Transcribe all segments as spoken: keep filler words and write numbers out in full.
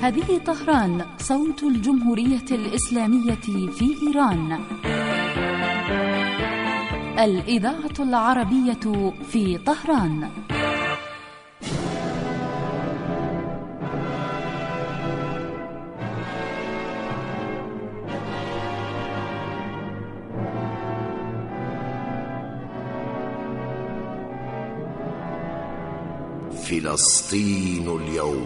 هذه طهران، صوت الجمهورية الإسلامية في إيران. الإذاعة العربية في طهران. فلسطين اليوم.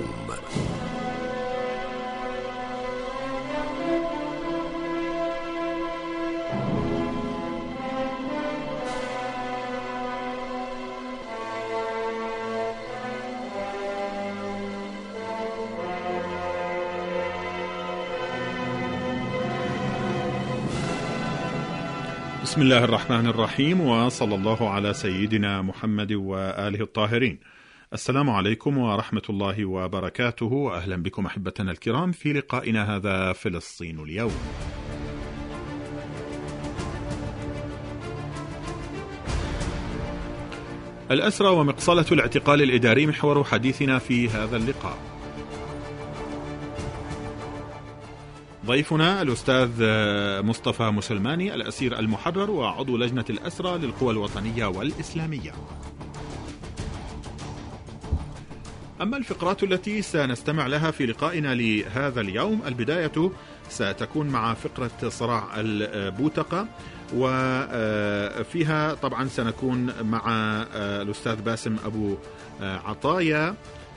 بسم الله الرحمن الرحيم، وصلى الله على سيدنا محمد وآله الطاهرين. السلام عليكم ورحمة الله وبركاته، وأهلا بكم أحبتنا الكرام في لقائنا هذا فلسطين اليوم. الأسرى ومقصلة الاعتقال الإداري محور حديثنا في هذا اللقاء. ضيفنا الأستاذ مصطفى مسلماني، الأسير المحرر وعضو لجنة الأسرى للقوى الوطنية والإسلامية. أما الفقرات التي سنستمع لها في لقائنا لهذا اليوم، البداية ستكون مع فقرة صراع البوتقة، وفيها طبعا سنكون مع الأستاذ باسم أبو عطايا،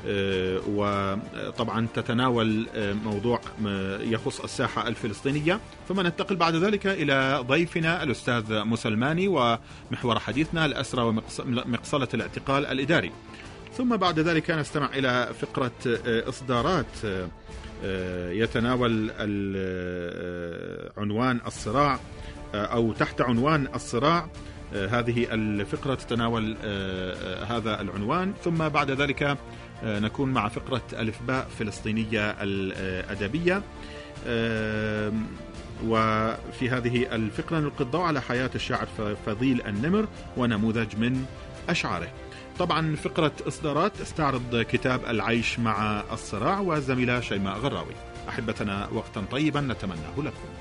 وطبعا تتناول موضوع يخص الساحة الفلسطينية. ثم ننتقل بعد ذلك إلى ضيفنا الأستاذ مسلماني ومحور حديثنا الأسرى ومقصلة الاعتقال الإداري. ثم بعد ذلك نستمع إلى فقرة إصدارات يتناول عنوان الصراع، أو تحت عنوان الصراع. هذه الفقرة تتناول هذا العنوان. ثم بعد ذلك نكون مع فقرة ألفباء فلسطينية الأدبية، وفي هذه الفقرة نلقي الضوء على حياة الشاعر فضيل النمر ونموذج من أشعاره. طبعا فقرة إصدارات استعرض كتاب العيش مع الصراع والزميلة شيماء غراوي. أحبتنا وقتا طيبا نتمناه لكم.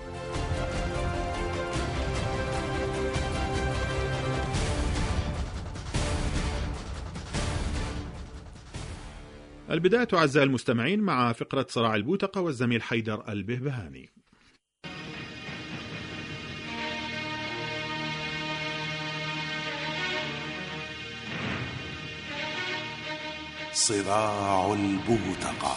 البداية أعزائي المستمعين مع فقرة صراع البوتقة والزميل حيدر البهبهاني. صراع البوتقة.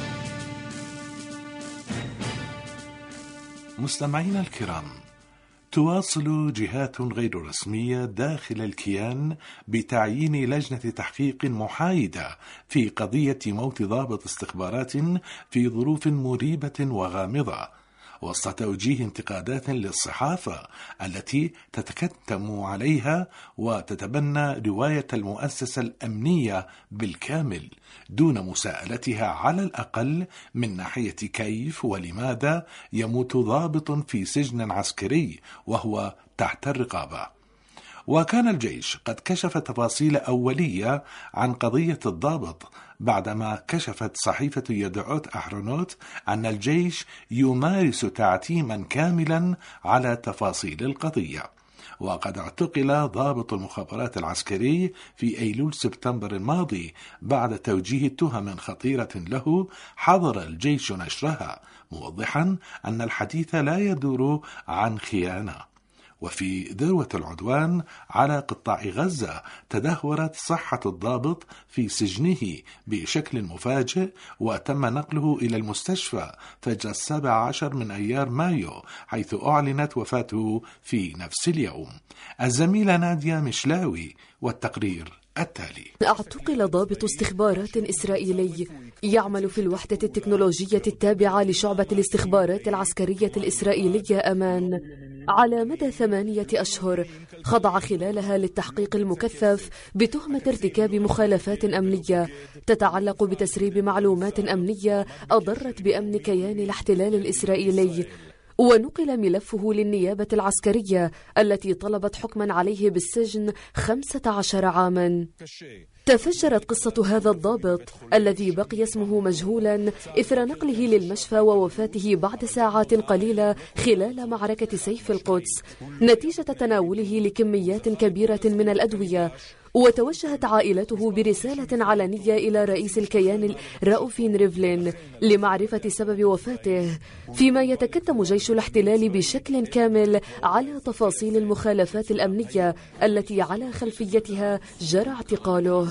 مستمعينا الكرام، تواصل جهات غير رسمية داخل الكيان بتعيين لجنة تحقيق محايدة في قضية موت ضابط استخبارات في ظروف مريبة وغامضة، وسط توجيه انتقادات للصحافة التي تتكتم عليها وتتبنى رواية المؤسسة الأمنية بالكامل دون مساءلتها على الأقل من ناحية كيف ولماذا يموت ضابط في سجن عسكري وهو تحت الرقابة. وكان الجيش قد كشف تفاصيل أولية عن قضية الضابط بعدما كشفت صحيفة يدعوت أحرونوت أن الجيش يمارس تعتيما كاملا على تفاصيل القضية. وقد اعتقل ضابط المخابرات العسكري في أيلول سبتمبر الماضي بعد توجيه تهم خطيرة له، حظر الجيش نشرها موضحا أن الحديث لا يدور عن خيانة. وفي ذروة العدوان على قطاع غزة تدهورت صحة الضابط في سجنه بشكل مفاجئ، وتم نقله إلى المستشفى فجر السابع عشر من أيار مايو، حيث أعلنت وفاته في نفس اليوم. الزميلة نادية مشلاوي والتقرير التالي. اعتقل ضابط استخبارات إسرائيلي يعمل في الوحدة التكنولوجية التابعة لشعبة الاستخبارات العسكرية الإسرائيلية أمان على مدى ثمانية أشهر، خضع خلالها للتحقيق المكثف بتهمة ارتكاب مخالفات أمنية تتعلق بتسريب معلومات أمنية أضرت بأمن كيان الاحتلال الإسرائيلي. ونقل ملفه للنيابة العسكرية التي طلبت حكما عليه بالسجن خمسة عشر عاما. تفجرت قصة هذا الضابط الذي بقي اسمه مجهولا إثر نقله للمشفى ووفاته بعد ساعات قليلة خلال معركة سيف القدس نتيجة تناوله لكميات كبيرة من الأدوية. وتوجهت عائلته برسالة علنية إلى رئيس الكيان راؤوفين ريفلين لمعرفة سبب وفاته، فيما يتكتم جيش الاحتلال بشكل كامل على تفاصيل المخالفات الأمنية التي على خلفيتها جرى اعتقاله.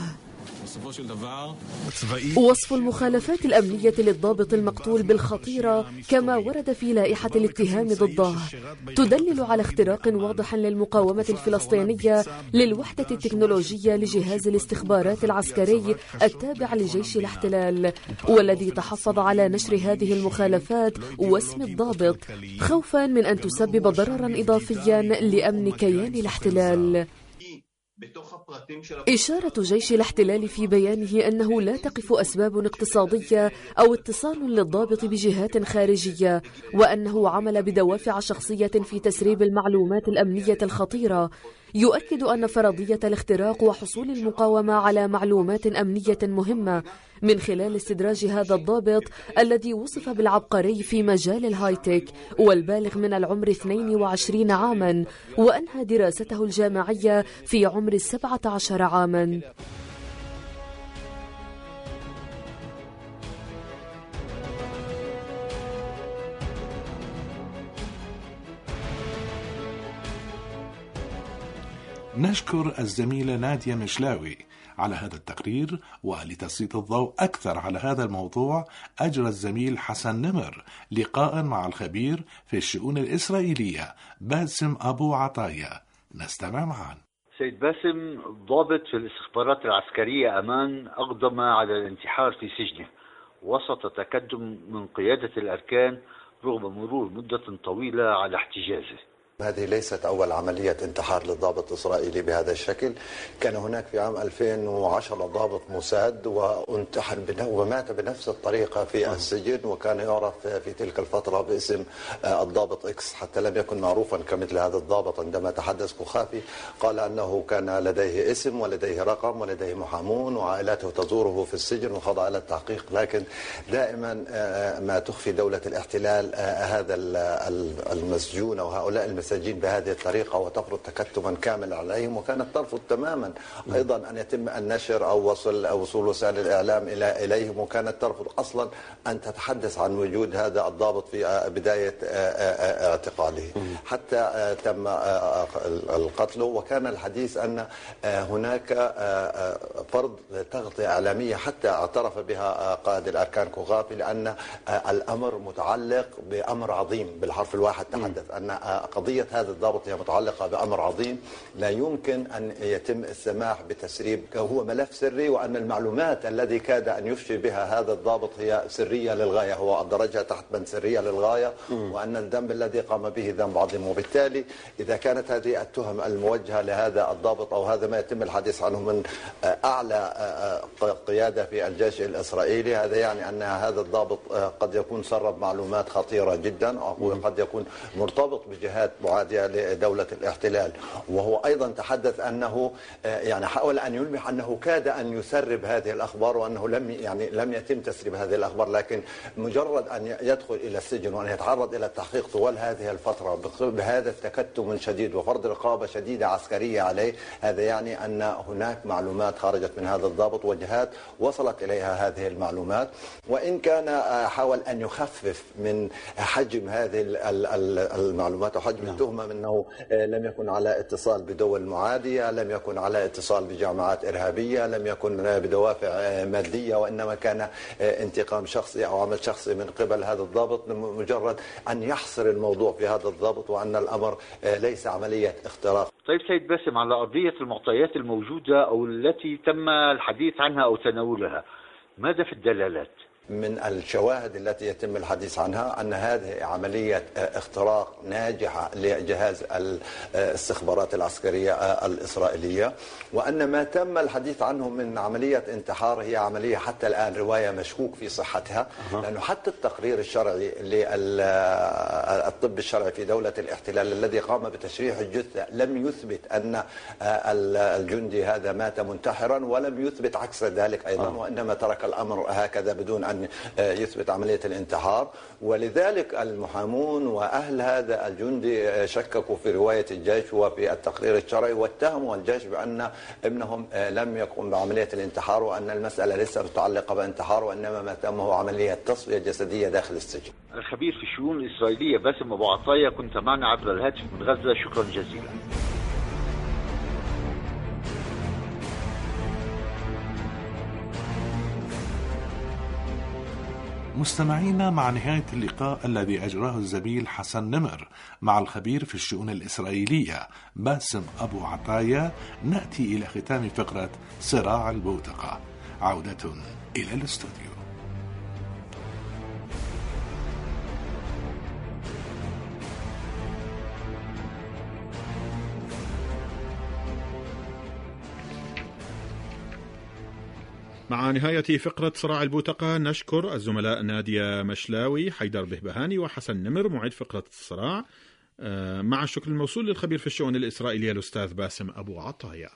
وصف المخالفات الأمنية للضابط المقتول بالخطيرة كما ورد في لائحة الاتهام ضده تدلل على اختراق واضح للمقاومة الفلسطينية للوحدة التكنولوجية لجهاز الاستخبارات العسكري التابع لجيش الاحتلال، والذي تحفظ على نشر هذه المخالفات واسم الضابط خوفا من أن تسبب ضررا إضافيا لأمن كيان الاحتلال. إشارة جيش الاحتلال في بيانه أنه لا تقف أسباب اقتصادية أو اتصال للضابط بجهات خارجية، وأنه عمل بدوافع شخصية في تسريب المعلومات الأمنية الخطيرة، يؤكد أن فرضية الاختراق وحصول المقاومة على معلومات أمنية مهمة من خلال استدراج هذا الضابط الذي وصف بالعبقري في مجال الهايتك والبالغ من العمر اثنين وعشرين عاما، وأنهى دراسته الجامعية في عمر السبعة عشر عاما. نشكر الزميلة نادية مشلاوي على هذا التقرير. ولتسليط الضوء أكثر على هذا الموضوع أجرى الزميل حسن نمر لقاء مع الخبير في الشؤون الإسرائيلية باسم أبو عطايا. نستمع معا. سيد باسم، ضابط في الاستخبارات العسكرية أمان أقدم على الانتحار في سجنه وسط تقدم من قيادة الأركان رغم مرور مدة طويلة على احتجازه. هذه ليست أول عملية انتحار لضابط إسرائيلي بهذا الشكل. كان هناك في عام ألفين وعشرة ضابط موساد وانتحر ومات بنفس الطريقة في السجن، وكان يعرف في تلك الفترة باسم الضابط إكس، حتى لم يكن معروفا كمثل هذا الضابط. عندما تحدث كخافي قال أنه كان لديه اسم ولديه رقم ولديه محامون وعائلاته تزوره في السجن وخضع إلى التحقيق، لكن دائما ما تخفي دولة الاحتلال هذا المسجون أو هؤلاء المسجونين المساجين بهذه الطريقة وتفرض تكتما كاملا عليهم، وكانت ترفض تماما أيضا أن يتم النشر أو وصل أو وصول وسائل الإعلام إلى إليهم، وكانت ترفض أصلا أن تتحدث عن وجود هذا الضابط في بداية اعتقاله حتى تم القتل. وكان الحديث أن هناك فرض تغطية إعلامية حتى اعترف بها قائد الأركان كوغافي، لأن الأمر متعلق بأمر عظيم. بالحرف الواحد تحدث أن قضية هذا الضابط هي متعلقة بأمر عظيم لا يمكن أن يتم السماح بتسريب، هو ملف سري، وأن المعلومات الذي كاد أن يفشي بها هذا الضابط هي سرية للغاية، هو درجها تحت بند سرية للغاية، وأن الذنب الذي قام به ذنب عظيم. وبالتالي إذا كانت هذه التهم الموجهة لهذا الضابط أو هذا ما يتم الحديث عنه من أعلى قيادة في الجيش الإسرائيلي، هذا يعني أن هذا الضابط قد يكون سرب معلومات خطيرة جدا أو قد يكون مرتبط بجهات معادية لدولة الاحتلال. وهو أيضا تحدث أنه يعني حاول أن يلمح أنه كاد أن يسرب هذه الأخبار وأنه لم يعني لم يتم تسريب هذه الأخبار، لكن مجرد أن يدخل إلى السجن وأن يتعرض إلى التحقيق طوال هذه الفترة بهذا التكتم الشديد وفرض رقابة شديدة عسكرية عليه، هذا يعني أن هناك معلومات خرجت من هذا الضابط وجهات وصلت إليها هذه المعلومات. وإن كان حاول أن يخفف من حجم هذه المعلومات وحجم التهمة منه لم يكن على اتصال بدول معادية، لم يكن على اتصال بجماعات إرهابية، لم يكن بدوافع مادية، وإنما كان انتقام شخصي أو عمل شخصي من قبل هذا الضابط، مجرد أن يحصر الموضوع في هذا الضابط وأن الأمر ليس عملية اختراق. طيب سيد باسم، على قضية المعطيات الموجودة أو التي تم الحديث عنها أو تناولها، ماذا في الدلالات؟ من الشواهد التي يتم الحديث عنها أن هذه عملية اختراق ناجحة لجهاز الاستخبارات العسكرية الإسرائيلية، وأن ما تم الحديث عنه من عملية انتحار هي عملية حتى الآن رواية مشكوك في صحتها، لأنه حتى التقرير الشرعي للطب الشرعي في دولة الاحتلال الذي قام بتشريح الجثة لم يثبت أن الجندي هذا مات منتحرا، ولم يثبت عكس ذلك أيضا، وإنما ترك الأمر هكذا بدون أن يثبت عملية الانتحار. ولذلك المحامون وأهل هذا الجندي شككوا في رواية الجيش وفي التقرير الشرعي، واتهموا الجيش بأن ابنهم لم يقم بعملية الانتحار، وأن المسألة ليس متعلقة بانتحار، وإنما ما تم هو عملية تصفية جسدية داخل السجن. الخبير في الشؤون الإسرائيلية باسم أبو عطايا، كنت معنا عبر الهاتف من غزة، شكرا جزيلا. مستمعينا، مع نهاية اللقاء الذي أجراه الزميل حسن نمر مع الخبير في الشؤون الإسرائيلية باسم أبو عطايا، نأتي إلى ختام فقرة صراع البوتقة. عودة إلى الاستوديو. مع نهاية فقرة صراع البوتقة نشكر الزملاء نادية مشلاوي، حيدر بهبهاني، وحسن نمر معيد فقرة الصراع، مع الشكر الموصول للخبير في الشؤون الإسرائيلية الأستاذ باسم أبو عطايا.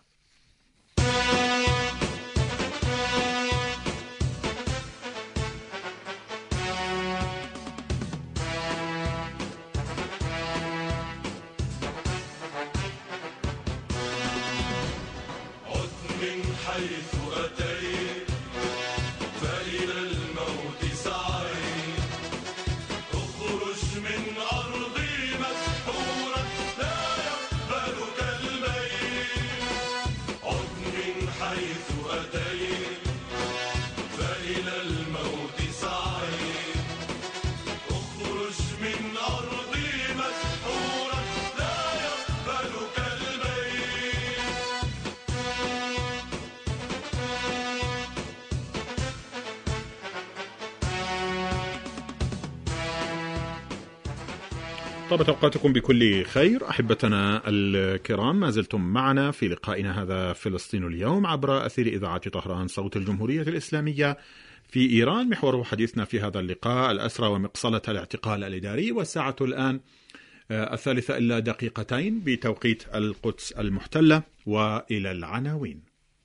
طابت أوقاتكم بكل خير أحبتنا الكرام، ما زلتم معنا في لقائنا هذا فلسطين اليوم عبر أثير إذاعة طهران صوت الجمهورية الإسلامية في إيران. محور حديثنا في هذا اللقاء الأسرى ومقصلة الاعتقال الإداري، والساعة الآن الثالثة إلا دقيقتين بتوقيت القدس المحتلة، وإلى العناوين.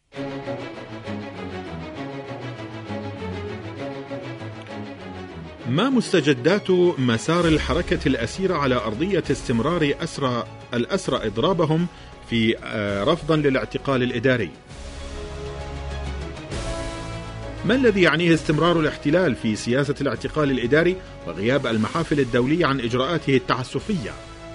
ما مستجدات مسار الحركة الأسيرة على أرضية استمرار أسرى الأسرى إضرابهم في رفضا للاعتقال الإداري؟ ما الذي يعنيه استمرار الاحتلال في سياسة الاعتقال الإداري وغياب المحافل الدولية عن إجراءاته التعسفية؟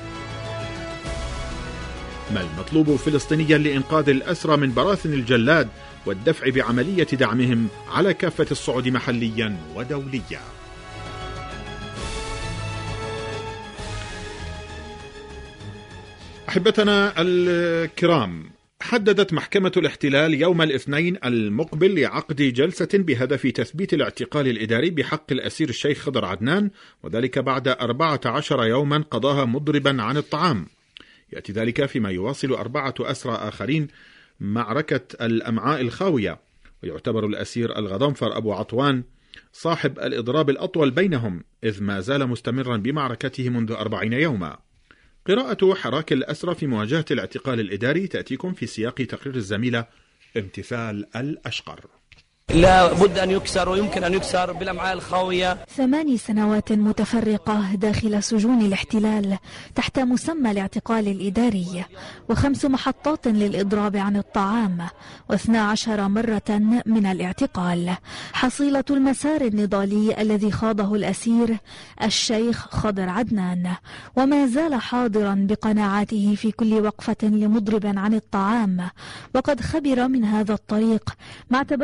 ما المطلوب فلسطينيا لإنقاذ الأسرى من براثن الجلاد والدفع بعملية دعمهم على كافة الصعد محليا ودوليا؟ أحبتنا الكرام، حددت محكمة الاحتلال يوم الاثنين المقبل لعقد جلسة بهدف تثبيت الاعتقال الإداري بحق الأسير الشيخ خضر عدنان، وذلك بعد أربعة عشر يوما قضاها مضربا عن الطعام. يأتي ذلك فيما يواصل أربعة أسرى آخرين معركة الأمعاء الخاوية، ويعتبر الأسير الغضنفر أبو عطوان صاحب الإضراب الأطول بينهم، إذ ما زال مستمرا بمعركته منذ أربعين يوما. قراءة حراك الأسرى في مواجهة الاعتقال الإداري تأتيكم في سياق تقرير الزميلة امتثال الأشقر. لا بد أن يكسر، ويمكن أن يكسر بالأمعاء الخاوية. ثماني سنوات متفرقة داخل سجون الاحتلال تحت مسمى الاعتقال الإداري، وخمس محطات للإضراب عن الطعام، واثنى عشر مرة من الاعتقال، حصيلة المسار النضالي الذي خاضه الأسير الشيخ خضر عدنان، وما زال حاضرا بقناعاته في كل وقفة لمضرب عن الطعام، وقد خبر من هذا الطريق ما اعتبره الكتاب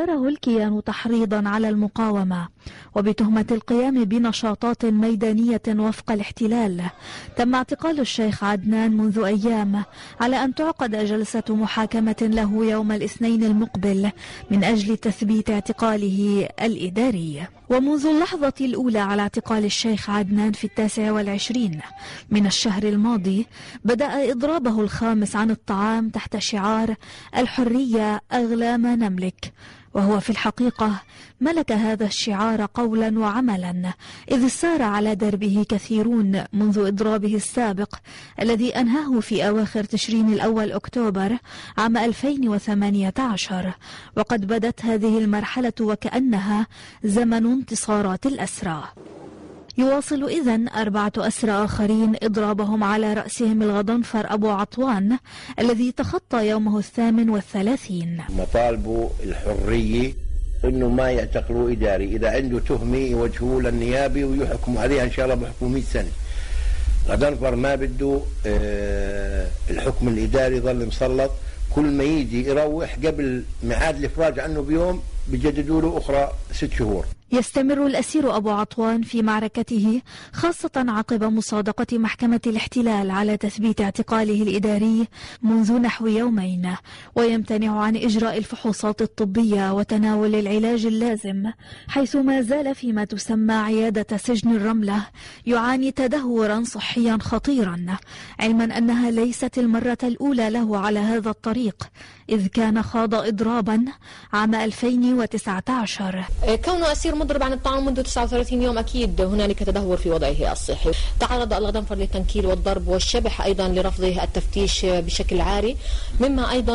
الكيان تحريضا على المقاومة، وبتهمة القيام بنشاطات ميدانية وفق الاحتلال. تم اعتقال الشيخ عدنان منذ أيام على أن تعقد جلسة محاكمة له يوم الاثنين المقبل من أجل تثبيت اعتقاله الإداري. ومنذ اللحظة الأولى على اعتقال الشيخ عدنان في التاسع والعشرين من الشهر الماضي بدأ إضرابه الخامس عن الطعام تحت شعار الحرية أغلى ما نملك، وهو في الحقيقة ملك هذا الشعار قولا وعملا، إذ سار على دربه كثيرون منذ إضرابه السابق الذي أنهاه في أواخر تشرين الأول أكتوبر عام ألفين وثمانية عشر. وقد بدت هذه المرحلة وكأنها زمن انتصارات الأسرى. يواصل إذن أربعة أسرى آخرين إضرابهم على رأسهم الغضنفر أبو عطوان الذي تخطى يومه الثامن والثلاثين. مطالبه الحرية إنه ما يعتقلوا إداري، إذا عنده تهمة يوجهوه للنيابة ويحكموا عليها إن شاء الله بحكموا مئة سنة. غضنفر ما بده آه الحكم الإداري يظل مسلط، كل ما يجي يروح قبل ميعاد الإفراج عنه بيوم بيجددوا له أخرى ست شهور. يستمر الأسير أبو عطوان في معركته خاصة عقب مصادقة محكمة الاحتلال على تثبيت اعتقاله الإداري منذ نحو يومين، ويمتنع عن إجراء الفحوصات الطبية وتناول العلاج اللازم، حيث ما زال فيما تسمى عيادة سجن الرملة يعاني تدهورا صحيا خطيرا، علما أنها ليست المرة الأولى له على هذا الطريق، إذ كان خاض إضرابا عام ألفين وتسعة عشر. كونه أسير مضرب عن الطعام منذ تسعة وثلاثين يوم أكيد هنالك تدهور في وضعه الصحي. تعرض الغضنفر للتنكيل والضرب والشبح أيضا لرفضه التفتيش بشكل عاري، مما أيضا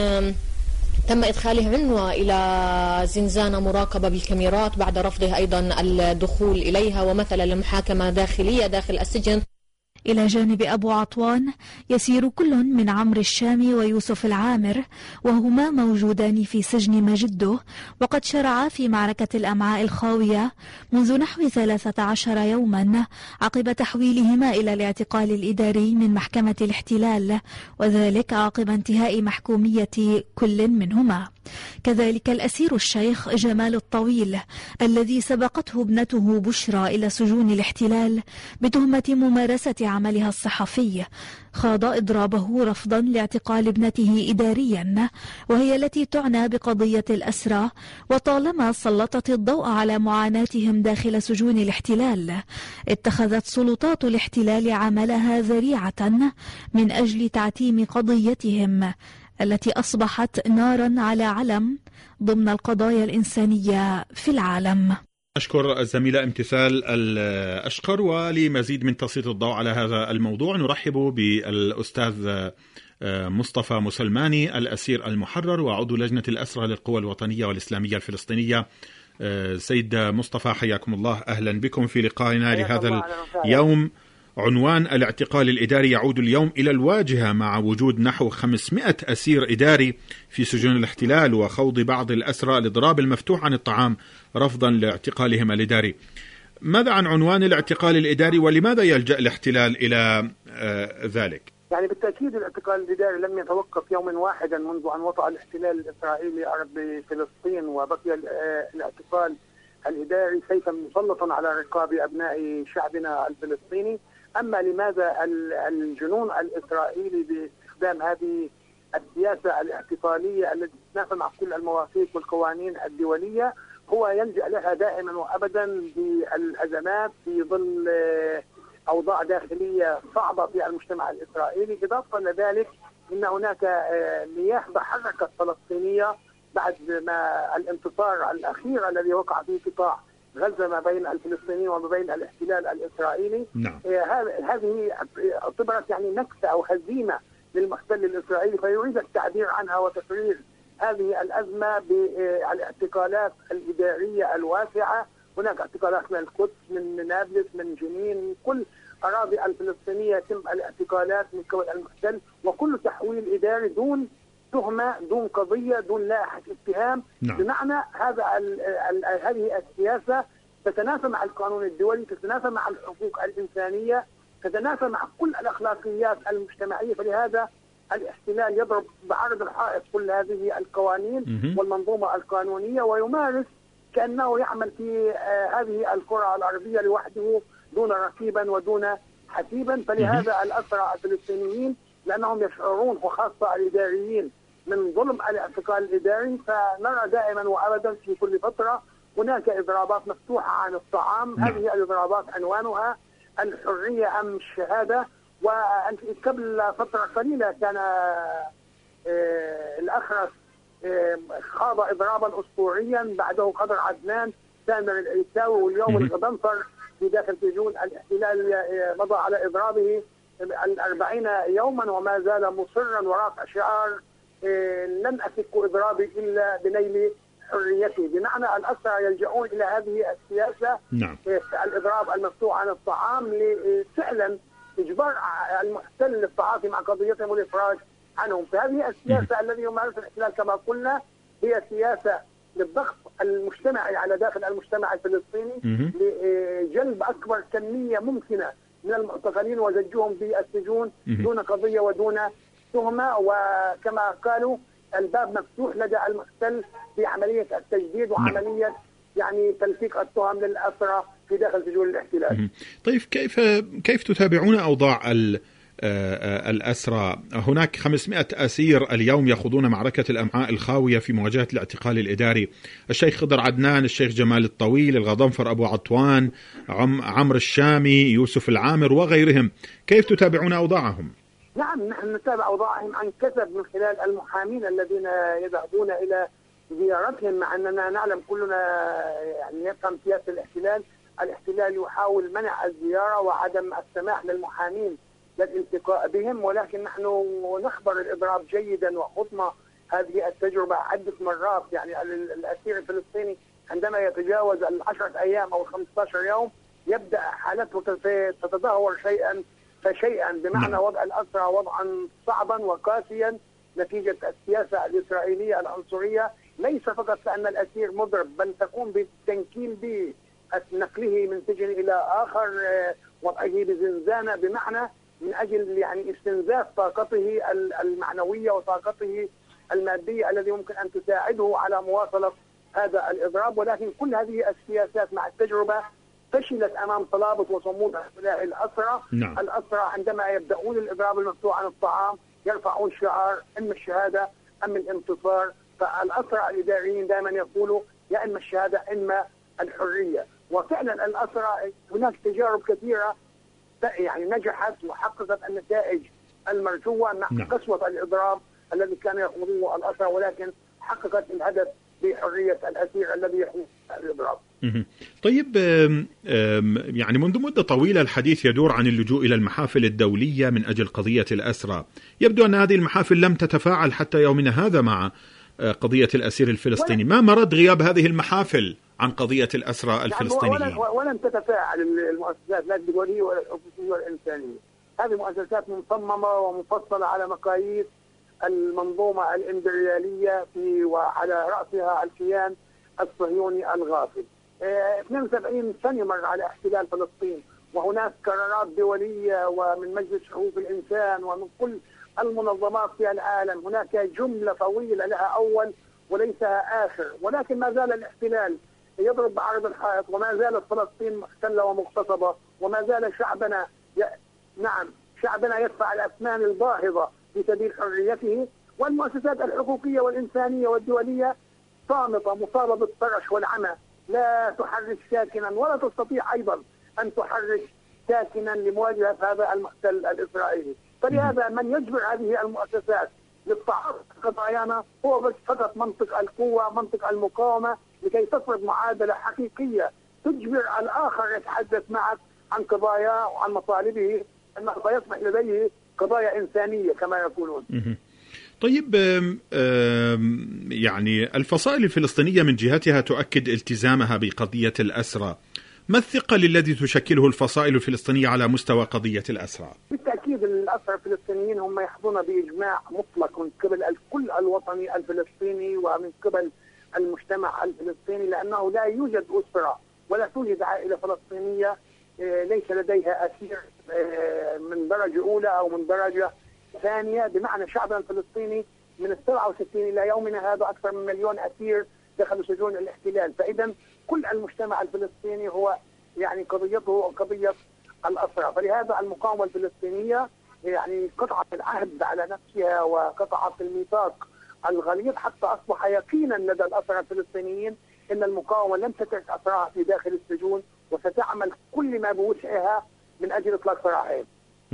تم إدخاله عنوة إلى زنزانة مراقبة بالكاميرات بعد رفضه أيضا الدخول إليها ومثلا لمحاكمة داخلية داخل السجن. إلى جانب أبو عطوان يسير كل من عمرو الشامي ويوسف العامر، وهما موجودان في سجن مجده، وقد شرعا في معركة الأمعاء الخاوية منذ نحو ثلاثة عشر يوما عقب تحويلهما إلى الاعتقال الإداري من محكمة الاحتلال، وذلك عقب انتهاء محكومية كل منهما. كذلك الأسير الشيخ جمال الطويل الذي سبقته ابنته بشرى إلى سجون الاحتلال بتهمة ممارسة عملها الصحفي، خاض إضرابه رفضا لاعتقال ابنته إداريا، وهي التي تعنى بقضية الأسرى، وطالما سلطت الضوء على معاناتهم داخل سجون الاحتلال اتخذت سلطات الاحتلال عملها ذريعة من أجل تعتيم قضيتهم التي أصبحت نارا على علم ضمن القضايا الإنسانية في العالم. أشكر الزميلة امتثال الأشقر. ولمزيد من تسليط الضوء على هذا الموضوع نرحب بالأستاذ مصطفى مسلماني الأسير المحرر وعضو لجنة الأسرى للقوى الوطنية والإسلامية الفلسطينية. سيد مصطفى حياكم الله، أهلا بكم في لقائنا لهذا اليوم. عنوان الاعتقال الإداري يعود اليوم إلى الواجهة مع وجود نحو خمسمائة أسير إداري في سجون الاحتلال وخوض بعض الأسرى الإضراب المفتوح عن الطعام رفضا لاعتقالهم الإداري. ماذا عن عنوان الاعتقال الإداري ولماذا يلجأ الاحتلال إلى آه ذلك؟ يعني بالتأكيد الاعتقال الإداري لم يتوقف يوما واحدا منذ أن وطأ الاحتلال الإسرائيلي أرض فلسطين، وبقي الاعتقال الإداري سيفا مسلطا على رقاب أبناء شعبنا الفلسطيني. أما لماذا الجنون الإسرائيلي باستخدام هذه السياسة الاعتقالية التي تتنافى مع كل المواثيق والقوانين الدولية، هو يلجأ لها دائما وأبدا بالأزمات في ظل أوضاع داخلية صعبة في المجتمع الإسرائيلي. إضافة لذلك إن هناك مياه بحركة فلسطينية بعد ما الانتصار الأخير الذي وقع فيه قطاع غزة ما بين الفلسطينيين وما بين الاحتلال الإسرائيلي. نعم. هذه اعتبرت يعني نكسة أو هزيمة للمحتل الإسرائيلي، فيريد التعبير عنها وتفريغ هذه الأزمة بالاعتقالات الإدارية الواسعة. هناك اعتقالات من القدس، من نابلس، من جنين، من كل أراضي الفلسطينية يتم الاعتقالات من قبل المحتل، وكل تحويل إداري دون تهمة، دون قضية، دون لائحة اتهام. نعم. بمعنى هذا ال ال هذه السياسة تتنافى مع القانون الدولي، تتنافى مع الحقوق الإنسانية، تتنافى مع كل الأخلاقيات المجتمعية. فلهذا الاحتلال يضرب بعرض الحائط كل هذه القوانين والمنظومة القانونية، ويمارس كأنه يعمل في هذه الكرة الأرضية لوحده دون رقيبا ودون حسيبا. فلهذا الأسرى الفلسطينيين لأنهم يشعرون وخاصة الإداريين من ظلم الاعتقال الإداري، فنرى دائما وأبدا في كل فترة هناك إضرابات مفتوحة عن الطعام. هذه الإضرابات عنوانها الحرية أم الشهادة. وقبل فترة قليلة كان الأخرس خاض إضرابا أسطوريا، بعده قدر عدنان، سامر العيساوي، واليوم الغضنفر في داخل سجون الاحتلال مضى على إضرابه الأربعين يوما وما زال مصرا ورافع شعار لن أفك إضرابي إلا بنيل حريتي. بمعنى الأسرى يلجؤون إلى هذه السياسة، نعم. الإضراب المفتوح عن الطعام لفعلا إجبار المحتل للتعاطي مع قضيتهم والإفراج عنهم. فهذه السياسة التي يمارسها الاحتلال كما قلنا هي سياسة للضغط المجتمعي على داخل المجتمع الفلسطيني لجلب أكبر كمية ممكنة من المعتقلين وزجهم في السجون دون قضية ودون تهمة. وكما قالوا الباب مفتوح لدى المحتل في عملية التجديد وعملية يعني تلفيق التهم للأسرى في داخل سجون الاحتلال. طيب كيف كيف تتابعون أوضاع الأسرى؟ هناك خمسمائة أسير اليوم يخوضون معركة الأمعاء الخاوية في مواجهة الاعتقال الإداري. الشيخ خضر عدنان، الشيخ جمال الطويل، الغضنفر أبو عطوان، عم عمرو الشامي، يوسف العامر وغيرهم. كيف تتابعون أوضاعهم؟ نعم، نحن نتابع أوضاعهم عن كثب من خلال المحامين الذين يذهبون إلى زيارتهم، مع أننا نعلم كلنا يعني يفهم سياسة الاحتلال. الاحتلال يحاول منع الزيارة وعدم السماح للمحامين للالتقاء بهم، ولكن نحن نخبر الإضراب جيدا وخضنا هذه التجربة عدة مرات. يعني الأسير الفلسطيني عندما يتجاوز العشرة أيام أو خمسة عشر يوم يبدأ حالته تتدهور شيئا فشيئا، بمعنى وضع الأسرى وضعا صعبا وقاسيا نتيجة السياسة الإسرائيلية العنصرية، ليس فقط لأن الأسير مضرب بل تقوم بالتنكيل به، نقله من سجن إلى آخر، وضعه بزنزانة، بمعنى من أجل يعني استنزاف طاقته المعنوية وطاقته المادية الذي ممكن أن تساعده على مواصلة هذا الإضراب. ولكن كل هذه السياسات مع التجربة فشلت أمام صلابة وصمود هؤلاء الأسرى. نعم. الأسرى عندما يبدأون الإضراب المفتوح عن الطعام يرفعون شعار إما الشهادة أم الانتصار. فالأسرى الإداريين دائما يقولوا يا إما الشهادة إما الحرية. وفعلا الأسرى هناك تجارب كثيرة يعني نجحت وحققت النتائج المرجوة مع نعم. قسوة الإضراب الذي كان يخوضه الأسرى، ولكن حققت الهدف بحرية الأسير الذي يخوض الإضراب. طيب يعني منذ مدة طويلة الحديث يدور عن اللجوء إلى المحافل الدولية من أجل قضية الأسرى. يبدو أن هذه المحافل لم تتفاعل حتى يومنا هذا مع قضية الاسير الفلسطيني. ما مرض غياب هذه المحافل عن قضية الأسرى الفلسطينيين؟ يعني ولم تتفاعل المؤسسات لا الدولية ولا الحقوقية ولا الإنسانية. هذه مؤسسات مصممة ومفصلة على مقاييس المنظومة الإمبريالية في وعلى رأسها الكيان الصهيوني الغاصب. اثنين وسبعين سنة مر على احتلال فلسطين، وهناك قرارات دولية ومن مجلس حقوق الإنسان ومن كل المنظمات في العالم. هناك جملة طويلة لها أول وليس آخر، ولكن ما زال الاحتلال يضرب بعرض الحائط، وما زالت فلسطين محتلة ومغتصبة، وما زال شعبنا ي... نعم شعبنا يدفع الأثمان الباهظة في سبيل حريته. والمؤسسات الحقوقية والإنسانية والدولية صامتة مصابة بالطرش والعمى، لا تحرك ساكنا ولا تستطيع أيضا أن تحرك ساكنا لمواجهة هذا المحتل الإسرائيلي. فلهذا من يجبر هذه المؤسسات للتعاطي قضايانا هو بس فقط منطق القوة، منطق المقاومة، لكي تفرض معادلة حقيقية تجبر الآخر يتحدث معك عن قضايا وعن مطالبه، أنه سيصبح لديه قضايا إنسانية كما يقولون. طيب يعني الفصائل الفلسطينية من جهتها تؤكد التزامها بقضية الأسرى. ما الثقل الذي تشكله الفصائل الفلسطينية على مستوى قضية الأسرى؟ بالتأكيد الأسرى الفلسطينيين هم يحظون بإجماع مطلق من قبل الكل الوطني الفلسطيني ومن قبل المجتمع الفلسطيني، لأنه لا يوجد أسرة ولا توجد عائلة فلسطينية ليس لديها أسير من درجة أولى أو من درجة ثانية بمعنى شعبنا الفلسطيني من السبعة وستين إلى يومنا هذا أكثر من مليون أسير دخلوا سجون الاحتلال. فإذا كل المجتمع الفلسطيني هو يعني قضيته قضية الأسرى. فلهذا المقاومة الفلسطينية يعني قطعت العهد على نفسها وقطعت الميثاق الغليظ حتى أصبح يقينا لدى الأسرى الفلسطينيين أن المقاومة لم تترك أسراها في داخل السجون وستعمل كل ما بوسعها من أجل إطلاق سراحهم.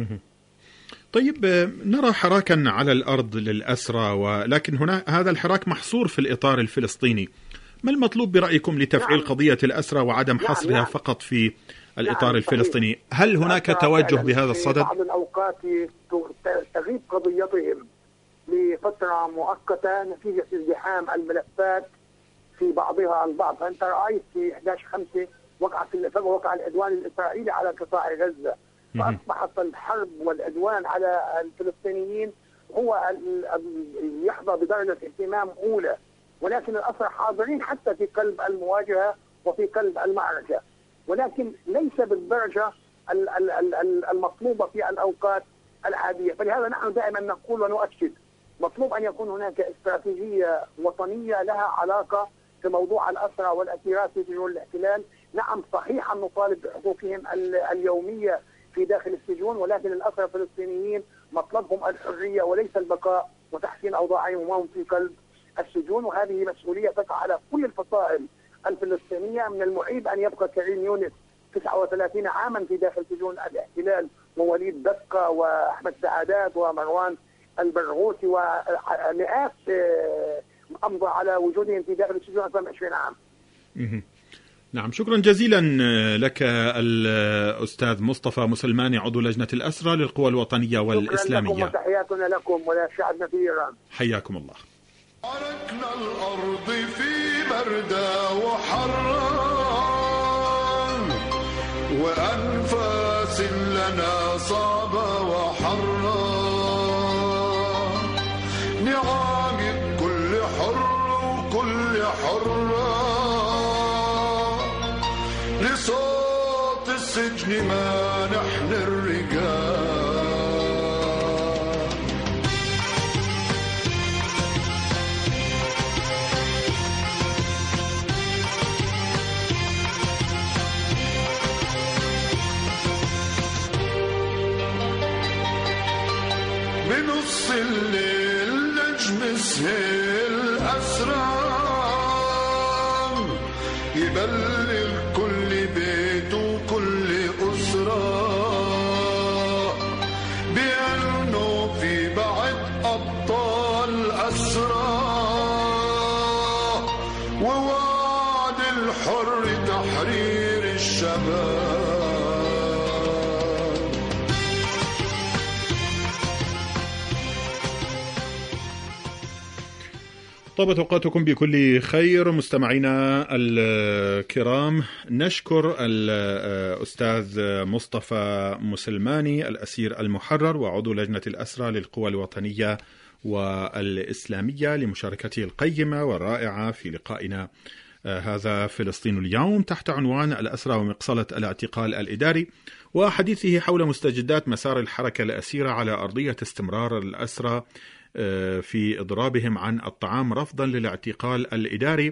طيب نرى حراكا على الأرض للأسرى، ولكن هنا هذا الحراك محصور في الإطار الفلسطيني. ما المطلوب برأيكم لتفعيل نعم. قضية الأسرى وعدم حصرها نعم. فقط في الإطار نعم. الفلسطيني؟ هل هناك توجه بهذا الصدد؟ في بعض الأوقات تغيب قضيتهم لفترة مؤقتة نتيجة ازدحام الملفات في بعضها البعض. فأنت رأيت في أحد عشر خمسة وقع وقع العدوان الإسرائيلي على قطاع غزة، فأصبحت الحرب والعدوان على الفلسطينيين هو يحظى بدرجة اهتمام أولى، ولكن الأسرى حاضرين حتى في قلب المواجهة وفي قلب المعركة، ولكن ليس بالدرجة المطلوبة في الأوقات العادية. فلهذا نحن دائما نقول ونؤكد مطلوب أن يكون هناك استراتيجية وطنية لها علاقة في موضوع الأسرى والأسيرات في سجون الاحتلال. نعم صحيح أن نطالب بحقوقهم اليومية في داخل السجون، ولكن الأسرى الفلسطينيين مطلبهم الحرية وليس البقاء وتحسين أوضاعهم وهم في قلب السجون، وهذه مسؤولية تقع على كل الفصائل الفلسطينية. من المعيب أن يبقى كريم يونس تسعة وثلاثين عاما في داخل سجون الاحتلال، ووليد دقة وأحمد سعادات ومروان البرغوثي ومئات أمضى على وجودهم في داخل السجون أكثر من عشرين عام. نعم، شكرا جزيلا لك الأستاذ مصطفى مسلماني عضو لجنة الأسرى للقوى الوطنية والإسلامية. شكرا لكم وتحياتنا لكم ولشعبنا في إيران. حياكم الله. تركنا الأرض في بردة وحرا وأنفاس لنا صعبة وحرا، نعم كل حر وكل حرة لصوت السجن ما نحن الرجال. بنص الليل نجم سهل أسرار يبلغ كل بيت وكل أسرة بأنه في بعد أبطال أسرى، ووعد الحر تحرير الشباب. طابت أوقاتكم بكل خير مستمعينا الكرام. نشكر الأستاذ مصطفى مسلماني الأسير المحرر وعضو لجنة الأسرى للقوى الوطنية والإسلامية لمشاركته القيمة والرائعة في لقائنا هذا فلسطين اليوم تحت عنوان الأسرى ومقصلة الاعتقال الإداري، وحديثه حول مستجدات مسار الحركة الأسيرة على أرضية استمرار الأسرى في إضرابهم عن الطعام رفضا للاعتقال الإداري.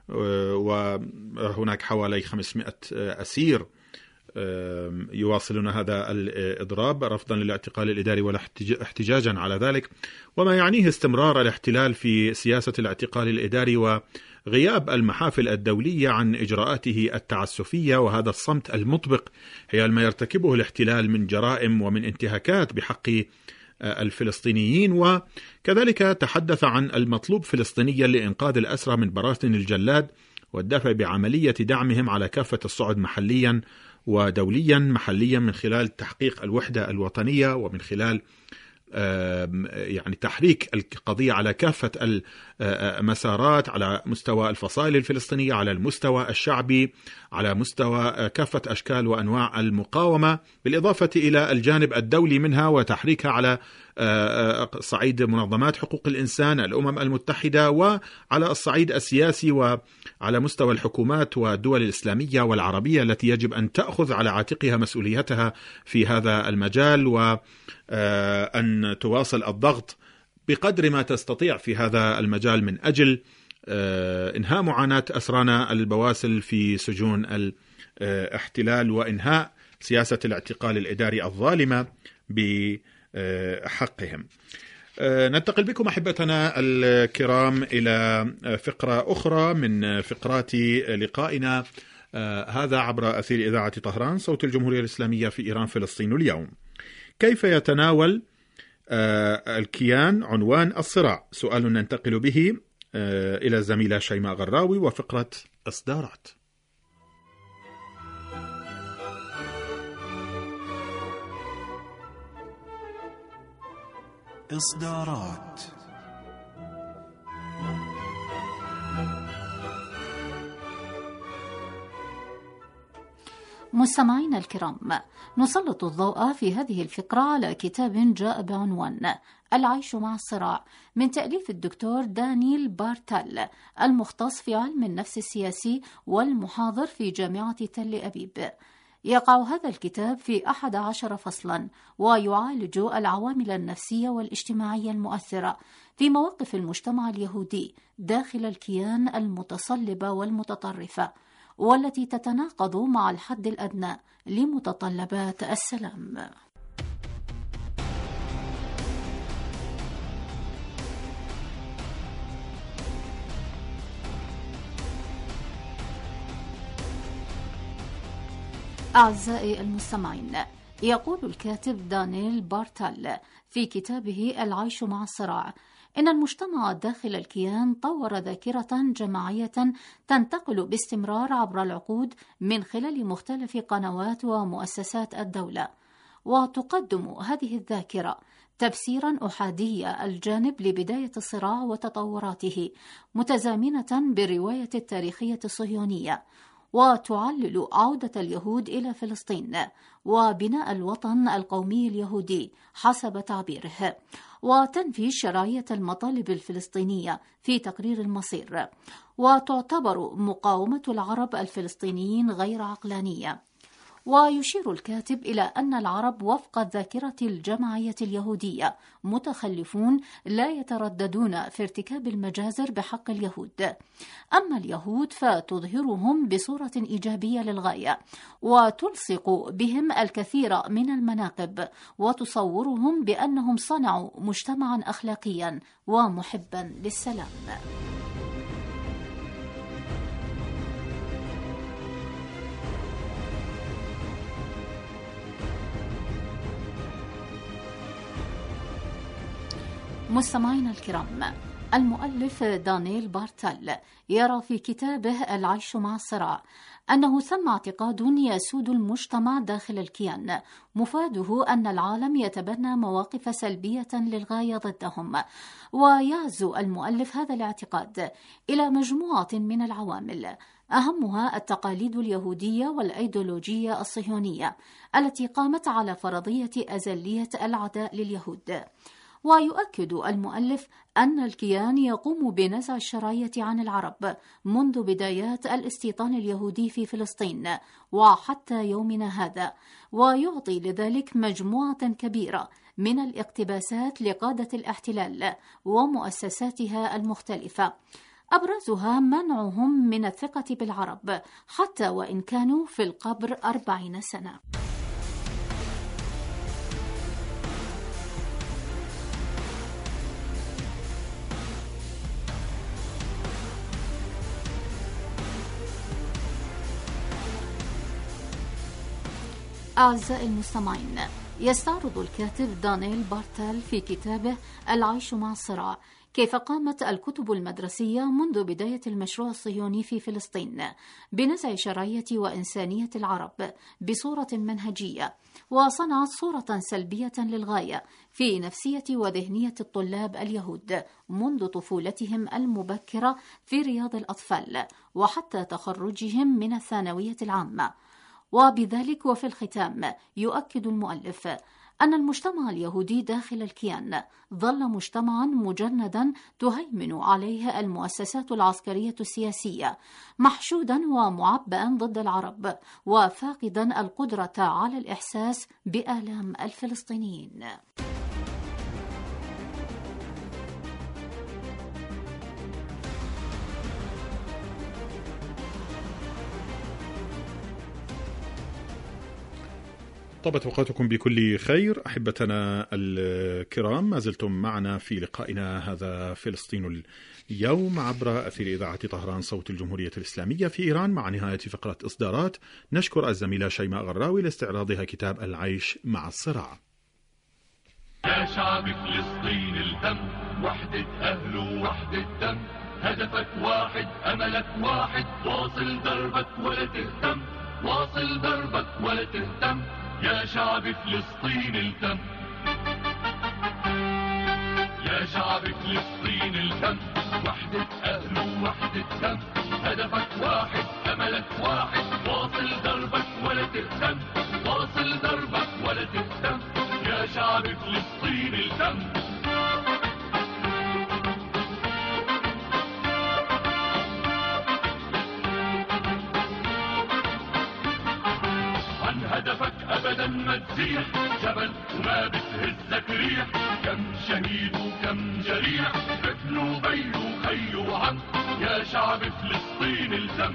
وهناك حوالي خمسمائة أسير يواصلون هذا الإضراب رفضا للاعتقال الإداري ولا احتجاجا على ذلك، وما يعنيه استمرار الاحتلال في سياسة الاعتقال الإداري وغياب المحافل الدولية عن إجراءاته التعسفية. وهذا الصمت المطبق هي ما يرتكبه الاحتلال من جرائم ومن انتهاكات بحق الفلسطينيين. وكذلك تحدث عن المطلوب فلسطينيا لإنقاذ الأسرى من براثن الجلاد والدفع بعملية دعمهم على كافة الصعد محليا ودوليا. محليا من خلال تحقيق الوحدة الوطنية ومن خلال يعني تحريك القضية على كافة المسارات على مستوى الفصائل الفلسطينية، على المستوى الشعبي، على مستوى كافة أشكال وأنواع المقاومة، بالإضافة إلى الجانب الدولي منها وتحريكها على صعيد منظمات حقوق الإنسان، الأمم المتحدة، وعلى الصعيد السياسي وعلى مستوى الحكومات والدول الإسلامية والعربية التي يجب أن تأخذ على عاتقها مسؤوليتها في هذا المجال، وأن تواصل الضغط بقدر ما تستطيع في هذا المجال من أجل إنهاء معاناة أسرانا البواسل في سجون الاحتلال، وإنهاء سياسة الاعتقال الإداري الظالمة بحقهم. ننتقل بكم أحبتنا الكرام إلى فقرة أخرى من فقرات لقائنا، هذا عبر أثير إذاعة طهران صوت الجمهورية الإسلامية في إيران فلسطين اليوم. كيف يتناول الكيان عنوان الصراع؟ سؤال ننتقل به إلى الزميلة شيماء غراوي وفقرة إصدارات. إصدارات. مستمعينا الكرام، نسلط الضوء في هذه الفقرة على كتاب جاء بعنوان العيش مع الصراع من تأليف الدكتور دانييل بارتال، المختص في علم النفس السياسي والمحاضر في جامعة تل أبيب. يقع هذا الكتاب في أحد عشر فصلا، ويعالج العوامل النفسية والاجتماعية المؤثرة في مواقف المجتمع اليهودي داخل الكيان المتصلبة والمتطرفة، والتي تتناقض مع الحد الأدنى لمتطلبات السلام. أعزائي المستمعين، يقول الكاتب دانييل بارتال في كتابه العيش مع الصراع إن المجتمع داخل الكيان طور ذاكرة جماعية تنتقل باستمرار عبر العقود من خلال مختلف قنوات ومؤسسات الدولة، وتقدم هذه الذاكرة تفسيرا أحادي الجانب لبداية الصراع وتطوراته، متزامنة بالرواية التاريخية الصهيونية، وتعلل عودة اليهود إلى فلسطين وبناء الوطن القومي اليهودي حسب تعبيره، وتنفي شرعية المطالب الفلسطينية في تقرير المصير، وتعتبر مقاومة العرب الفلسطينيين غير عقلانية. ويشير الكاتب إلى أن العرب وفق الذاكرة الجماعية اليهودية متخلفون لا يترددون في ارتكاب المجازر بحق اليهود، أما اليهود فتظهرهم بصورة إيجابية للغاية، وتلصق بهم الكثير من المناقب، وتصورهم بأنهم صنعوا مجتمعا أخلاقيا ومحبا للسلام. مستمعينا الكرام، المؤلف دانييل بارتال يرى في كتابه العيش مع الصراع أنه ثم اعتقاد يسود المجتمع داخل الكيان مفاده أن العالم يتبنى مواقف سلبية للغاية ضدهم، ويعزو المؤلف هذا الاعتقاد إلى مجموعة من العوامل، أهمها التقاليد اليهودية والأيديولوجية الصهيونية التي قامت على فرضية أزلية العداء لليهود. ويؤكد المؤلف أن الكيان يقوم بنزع الشرعية عن العرب منذ بدايات الاستيطان اليهودي في فلسطين وحتى يومنا هذا، ويعطي لذلك مجموعة كبيرة من الاقتباسات لقادة الاحتلال ومؤسساتها المختلفة، أبرزها منعهم من الثقة بالعرب حتى وإن كانوا في القبر أربعين سنة. أعزائي المستمعين، يستعرض الكاتب دانييل بارتال في كتابه العيش مع الصراع كيف قامت الكتب المدرسية منذ بداية المشروع الصهيوني في فلسطين بنزع شرعية وإنسانية العرب بصورة منهجية، وصنعت صورة سلبية للغاية في نفسية وذهنية الطلاب اليهود منذ طفولتهم المبكرة في رياض الأطفال وحتى تخرجهم من الثانوية العامة. وبذلك وفي الختام يؤكد المؤلف أن المجتمع اليهودي داخل الكيان ظل مجتمعا مجندا تهيمن عليه المؤسسات العسكرية السياسية، محشودا ومعبئا ضد العرب، وفاقدا القدرة على الإحساس بآلام الفلسطينيين. طابت أوقاتكم بكل خير أحبتنا الكرام، ما زلتم معنا في لقائنا هذا فلسطين اليوم عبر أثير إذاعة طهران صوت الجمهورية الإسلامية في إيران. مع نهاية فقرة إصدارات نشكر الزميلة شيماء غراوي لاستعراضها كتاب العيش مع الصراع. يا شعب فلسطين الدم، وحدة أهل ووحدة دم، هدفك واحد أملك واحد، واصل دربك ولا تهتم، واصل دربك ولا تهتم، يا شعب فلسطين الدم، يا شعب فلسطين الدم، وحدة أهل ووحدة دم، هدفك واحد أملك واحد، واصل دربك ولا تهتم، واصل دربك ولا تهتم، يا شعب فلسطين الدم. عن هدفك أبدا ما تزيح، جبل وما بتهزك ريح، كم شهيد وكم جريح، ابن وبي وخي وعم، يا شعب فلسطين الدم.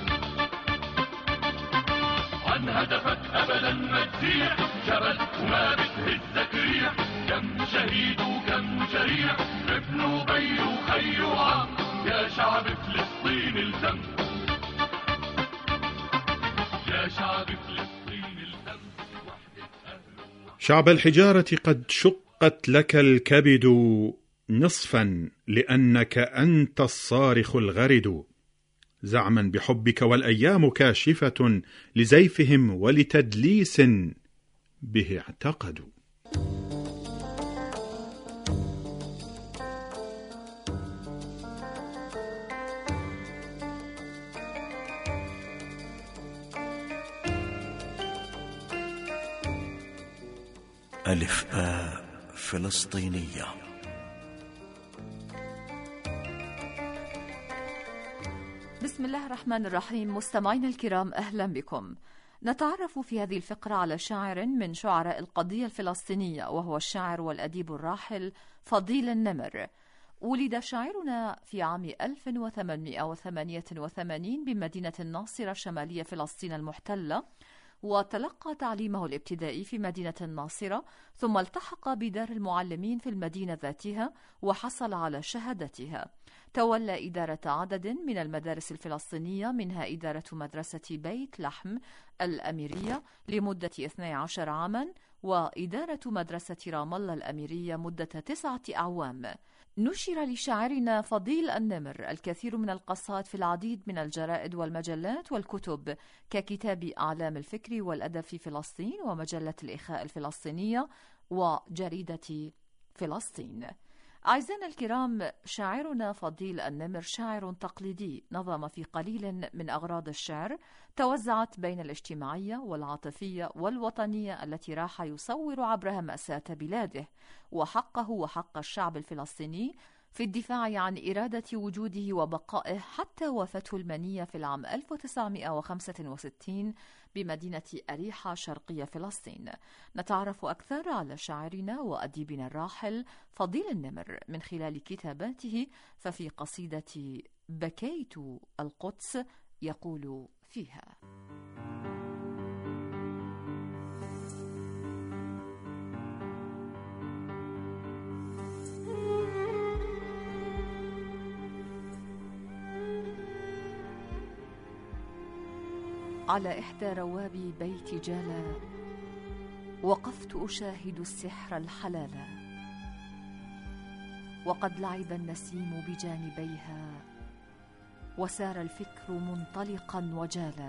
عن هدفك أبدا ما تزيح، جبل وما بتهزك ريح، كم شهيد وكم جريح، ابن وبي وخي وعم، يا شعب فلسطين الدم، يا شعب فلسطين الدم. شعب الحجارة قد شقت لك الكبد نصفا لأنك أنت الصارخ الغرد، زعما بحبك والأيام كاشفة لزيفهم ولتدليس به اعتقدوا. ألف باء فلسطينية. بسم الله الرحمن الرحيم. مستمعينا الكرام، أهلا بكم. نتعرف في هذه الفقرة على شاعر من شعراء القضية الفلسطينية، وهو الشاعر والأديب الراحل فضيل النمر. ولد شاعرنا في عام ألف وثمانمائة وثمانية وثمانين بمدينة الناصرة شمالية فلسطين المحتلة، وتلقى تعليمه الابتدائي في مدينة الناصرة، ثم التحق بدار المعلمين في المدينة ذاتها وحصل على شهادتها. تولى إدارة عدد من المدارس الفلسطينية، منها إدارة مدرسة بيت لحم الأميرية لمدة اثني عشر عاما، وإدارة مدرسة رام الله الأميرية مدة تسعة أعوام. نشر لشاعرنا فضيل النمر الكثير من القصات في العديد من الجرائد والمجلات والكتب، ككتاب أعلام الفكر والأدب في فلسطين، ومجلة الإخاء الفلسطينية، وجريدة فلسطين. أعزائنا الكرام، شاعرنا فضيل النمر شاعر تقليدي، نظم في قليل من أغراض الشعر توزعت بين الاجتماعية والعاطفية والوطنية التي راح يصور عبرها مأساة بلاده، وحقه وحق الشعب الفلسطيني في الدفاع عن إرادة وجوده وبقائه حتى وافته المنية في العام ألف وتسعمائة وخمسة وستين بمدينة أريحة شرقية فلسطين. نتعرف أكثر على شاعرنا وأديبنا الراحل فضيل النمر من خلال كتاباته، ففي قصيدة بكيت القدس يقول فيها: على إحدى روابي بيت جالا وقفت أشاهد السحر الحلالا، وقد لعب النسيم بجانبيها وسار الفكر منطلقا وجالا،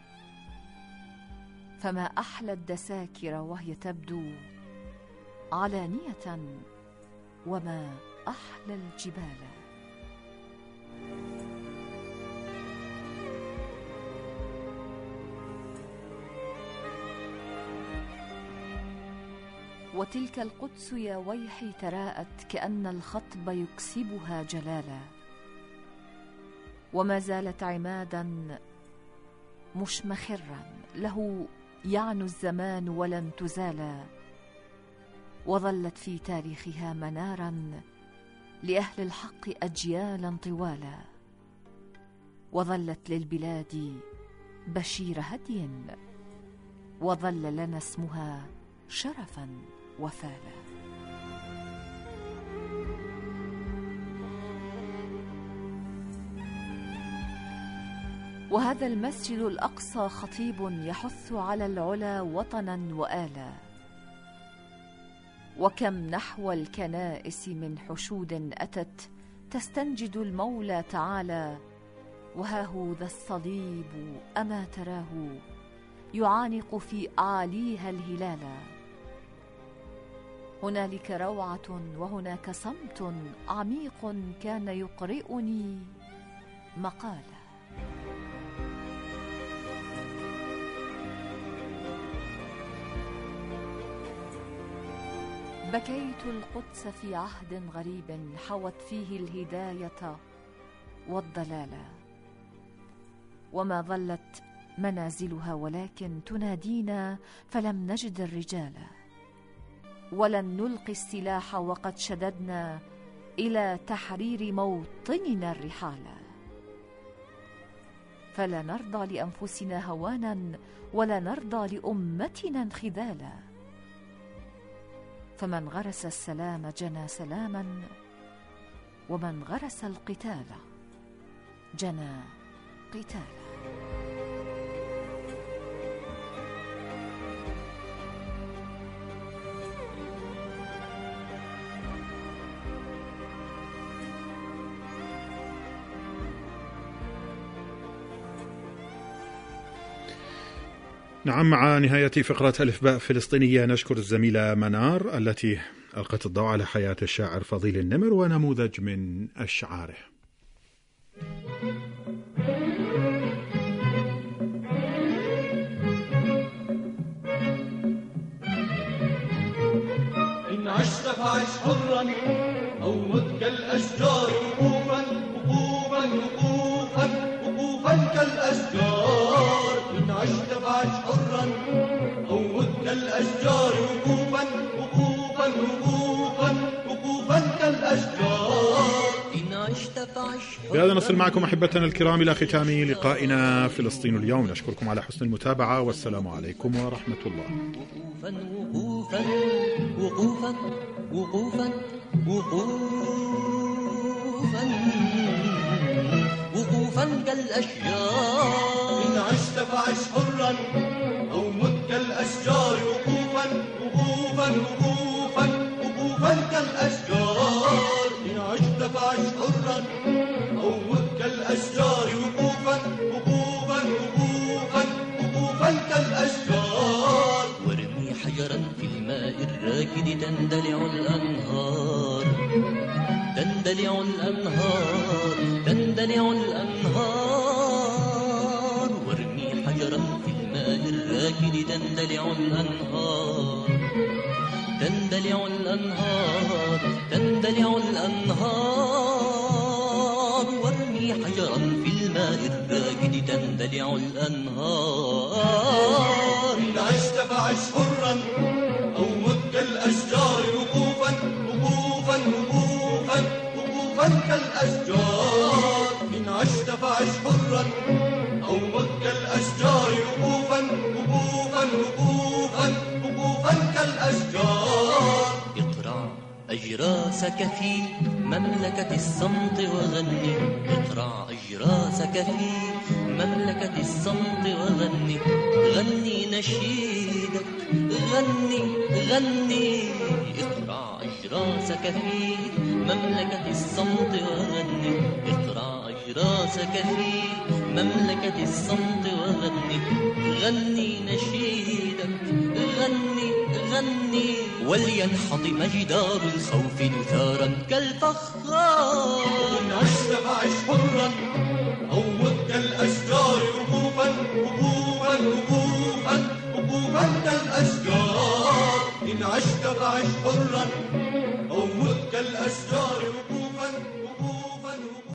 فما أحلى الدساكر وهي تبدو علانية، وما أحلى الجبال. وتلك القدس يا ويحي تراءت كأن الخطب يكسبها جلالا، وما زالت عمادا مشمخرا له يعنو الزمان ولن تزالا، وظلت في تاريخها منارا لأهل الحق أجيالا طوالا، وظلت للبلاد بشير هدي، وظل لنا اسمها شرفا وفالا. وهذا المسجد الأقصى خطيب يحث على العلا وطنا وآلا، وكم نحو الكنائس من حشود أتت تستنجد المولى تعالى، وهاه ذا الصليب أما تراه يعانق في أعاليها الهلالا. هنالك روعة وهناك صمت عميق كان يقرئني مقالا. بكيت القدس في عهد غريب حوت فيه الهداية والضلالة، وما ظلت منازلها ولكن تنادينا فلم نجد الرجال، ولن نلقي السلاح وقد شددنا إلى تحرير موطننا الرحالا. فلا نرضى لأنفسنا هوانا ولا نرضى لأمتنا انخذالا، فمن غرس السلام جنى سلاما، ومن غرس القتال جنى قتالا. نعم، مع نهاية فقرة ألف باء فلسطينية نشكر الزميلة منار التي ألقت الضوء على حياة الشاعر فضيل النمر ونموذج من أشعاره. إن عشت فعش حرا أو مت كالأشجار وقوفا وقوفا وقوفا وقوفا كالأشجار. إن عشت فعش حرا أو مت كالأشجار وقوفا وقوفا وقوفا وقوفا كالأشجار. إن عشت فعش حرا. بهذا نصل معكم أحبتنا الكرام إلى ختام لقائنا فلسطين اليوم. نشكركم على حسن المتابعة والسلام عليكم ورحمة الله. وقوفا وقوفا وقوفا وقوفا وقوفا كالأشجار. إن عشت فعش حرا أو مت كالأشجار وقوفا وقوفا وقوفا وقوفا كالأشجار. إن عشت فعش حرا أو مت كالأشجار وقوفا وقوفا وقوفا وقوفا كالأشجار. وارمي حجرا في الماء الراكد تندلع الأنهار، تندلع الأنهار، تندلع الأنهار. وارمي حجرا في الماء الراكد تندلع الأنهار، تندلع الأنهار، تندلع الأنهار. وارمي حجرا في الماء الراكد تندلع الأنهار. إن عشت فعش حرا أو مت كالأشجار وقوفا وقوفا وقوفا وقوفا كالأشجار. إن عشت فعش حرا أو مت كالأشجار وقوفا وقوفا وقوفا وقوفا كالأشجار. اقرع أجراسك في مملكة الصمت وغني، اقرع أجراسك في مملكة الصمت وغني. غني نشيدك، غني غني. اقرع أجراسك في مملكة الصمت وغني، اقرع أجراسك في مملكة الصمت وغني. غني نشيدك، غني غني. ولينحطم جدار الخوف نثارا كالفخار. إن عشت فعش حرا أو مت كالأشجار وقوفا وقوفا وقوفا وقوفا كالأشجار. إن عشت عش حرا قوت كالأشجار